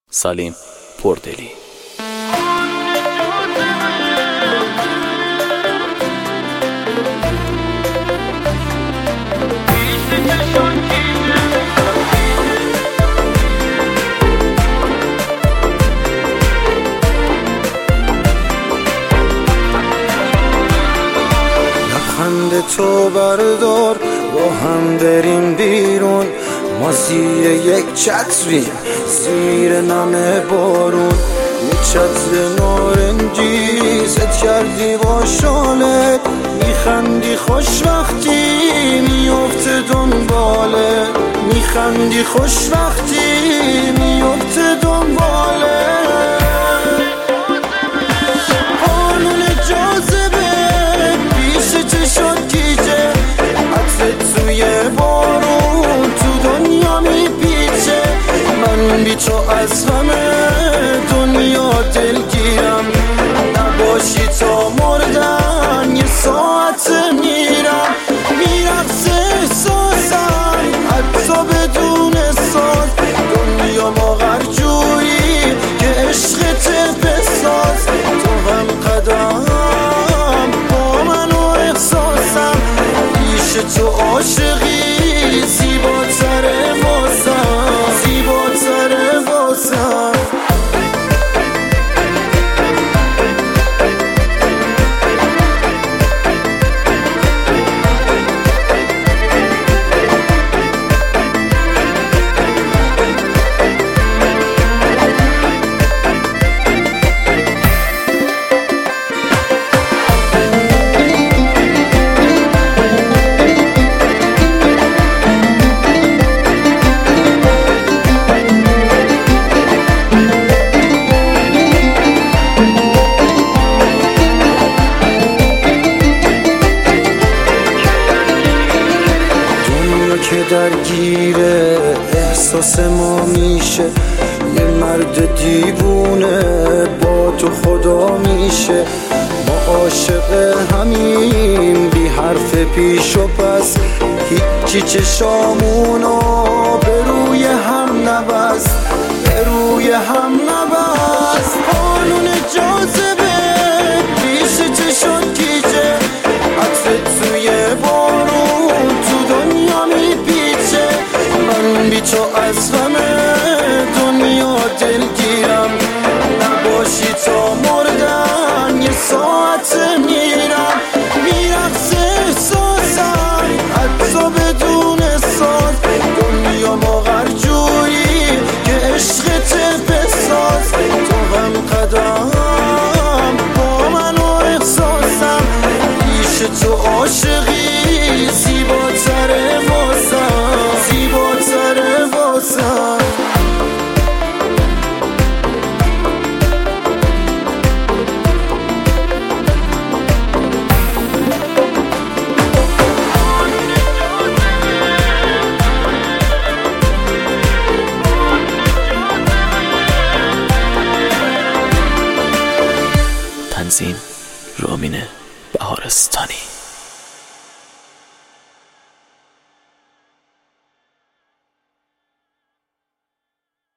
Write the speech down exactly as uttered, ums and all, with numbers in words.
سلیم پردلی. لبخند تو بردار با هم بریم بیرون، ما زیر یک چتریم زیر نم بارون. یک چتر نارنجی زد کردی با شالت، میخندی خوشبختی میفته دنباله، میخندی خوشبختی میفته دنباله. قانون جاذبه پیش چشات گیجه، عطرت توی بارون تو دنیا میپیچه. من بی تو از همه دنیا دلگیرم، نباشی تا مردن یه ساعت میرم. میرقصه احساسم حتی بدون ساز، دنیا ماغرجویی که عشقت بساز. تو هم قدم با من و احساسم، پیش تو عاشقی زیباتره واسم، زیباتره واسم. که درگیر احساس ما میشه، یه مرد دیوونه با تو خدا میشه. ما عاشق همین بی حرف پیش و پس، هیچی چشامونو به روی هم نبست، به روی هم نبست. قانون جاذبه پیش چشات گیجه، عطرت توی بارون تو دنیا میپیچه. من بی تو از همه دنیا دلگیرم، نباشی تا مردن یه ساعت میرم. میرقصه احساسم حتی بدون ساز، دنیا ماغرجویی که عشقت بساز. تو هم قدم با من و احساسم، پیش تو عاشقی زیباتره واسم، زیباتره واسم. تنظیم رامین بهارستانی.